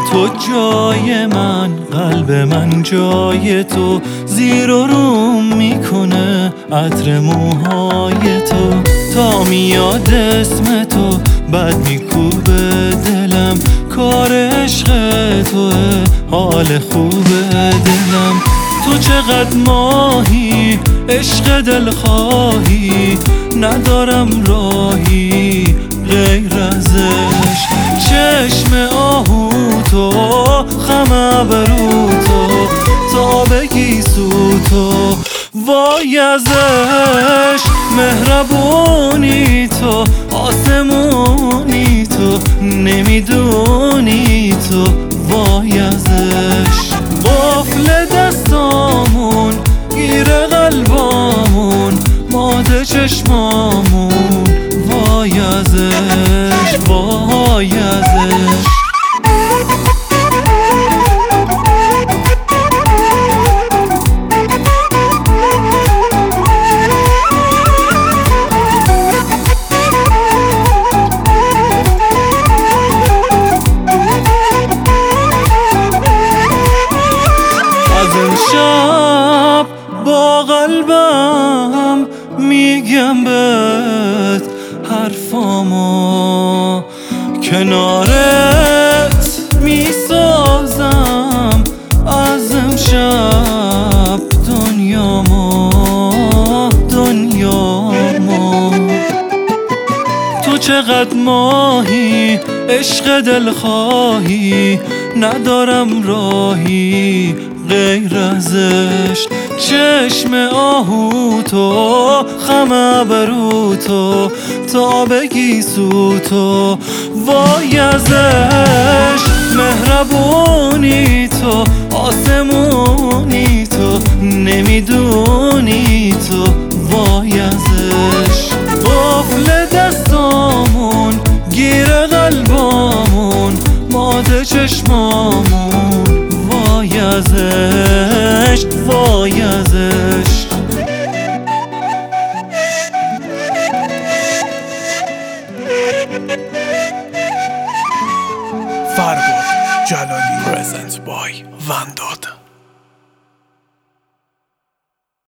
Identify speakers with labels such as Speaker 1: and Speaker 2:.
Speaker 1: تو جای من، قلب من جای تو، زیر و روم میکنه عطر موهای تو. تا میاد اسم تو بد میکوبه دلم، کار عشق توه حال خوبه دلم. تو چقدر ماهی عشق دلخواهی، ندارم راهی غیر ازش. چشم آهو تو، خم ابرو تو، تا بگی سو تو وای ازش. مهربونی تو، آسمونی تو، نمیدونی تو وای ازش. قفل دستامون، گیر قلبامون، ماده چشمامون وای ازش، وای ازش. شب با قلبم میگم بهت حرفامو، کنارت میسازم از امشب دنیامو، دنیامو. تو چقدر ماهی عشق دلخواهی، ندارم راهی غیر ازش. چشم آهو تو، خم ابرو تو، تا بگی سو تو وای ازش. مهربونی تو، آسمونی تو، نمیدونی تو وای ازش. قفل دستامون، گیر قلبامون، ماده چشمامون وای ازش، وای ازش.
Speaker 2: فرباد جلالی present by ونداد.